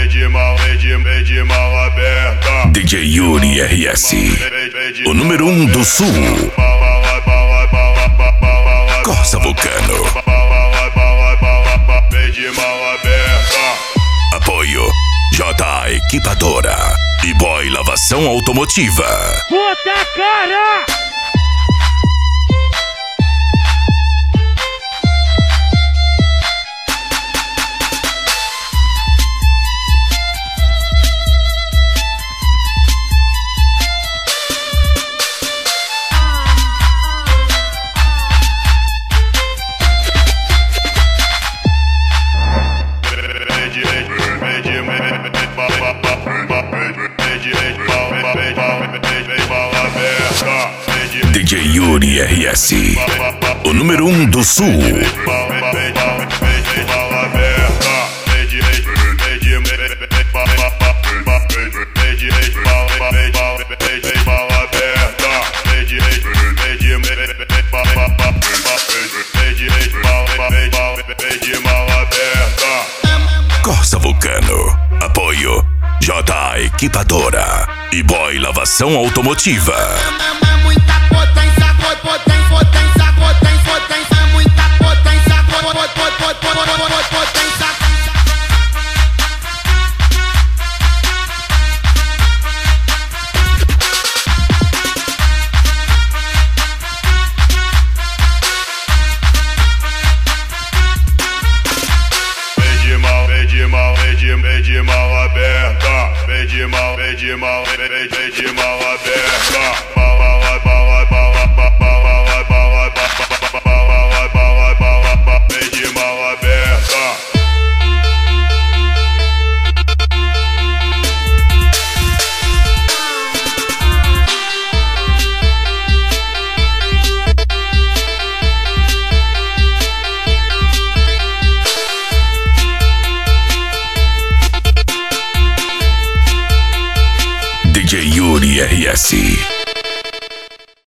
de mão aberta. DJ Yuri RS, o número 1 do Sul. Corsa Vulcano. De mão aberta. Apoio J Equipadora e Boy Lavação Automotiva. Puta cara! DJ Yuri RS, o número 1 do Sul. Corsa Vulcano. Apoio J Equipadora e Boy Lavação Automotiva. Muita potência, potência, potência, muita potência, potência. De mão aberta, de mão aberta. DJ Yuri RS.